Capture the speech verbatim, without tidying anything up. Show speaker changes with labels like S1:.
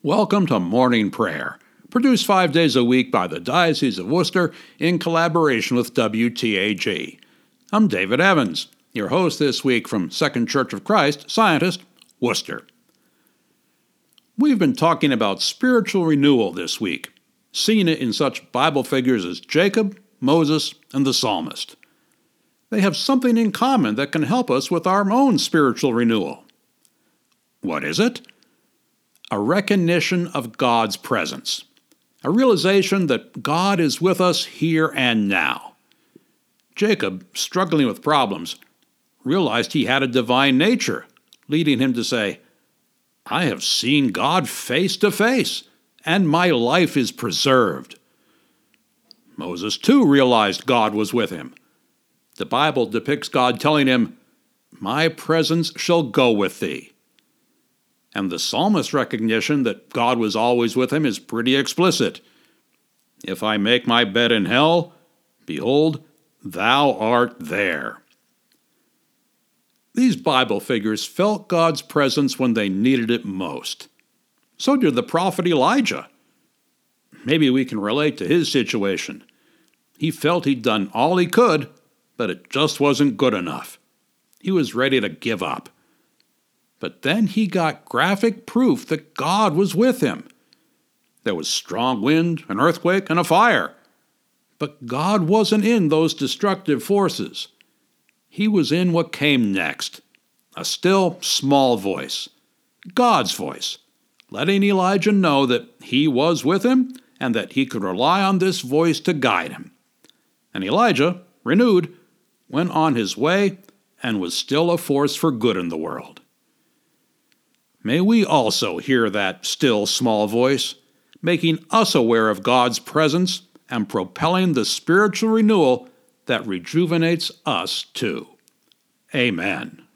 S1: Welcome to Morning Prayer, produced five days a week by the Diocese of Worcester in collaboration with W T A G. I'm David Evans, your host this week from Second Church of Christ, Scientist, Worcester. We've been talking about spiritual renewal this week, seeing it in such Bible figures as Jacob, Moses, and the psalmist. They have something in common that can help us with our own spiritual renewal. What is it? A recognition of God's presence, a realization that God is with us here and now. Jacob, struggling with problems, realized he had a divine nature, leading him to say, "I have seen God face to face, and my life is preserved." Moses, too, realized God was with him. The Bible depicts God telling him, "My presence shall go with thee." And the psalmist's recognition that God was always with him is pretty explicit. "If I make my bed in hell, behold, thou art there." These Bible figures felt God's presence when they needed it most. So did the prophet Elijah. Maybe we can relate to his situation. He felt he'd done all he could, but it just wasn't good enough. He was ready to give up. But then he got graphic proof that God was with him. There was strong wind, an earthquake, and a fire. But God wasn't in those destructive forces. He was in what came next, a still, small voice, God's voice, letting Elijah know that he was with him and that he could rely on this voice to guide him. And Elijah, renewed, went on his way and was still a force for good in the world. May we also hear that still small voice, making us aware of God's presence and propelling the spiritual renewal that rejuvenates us too. Amen.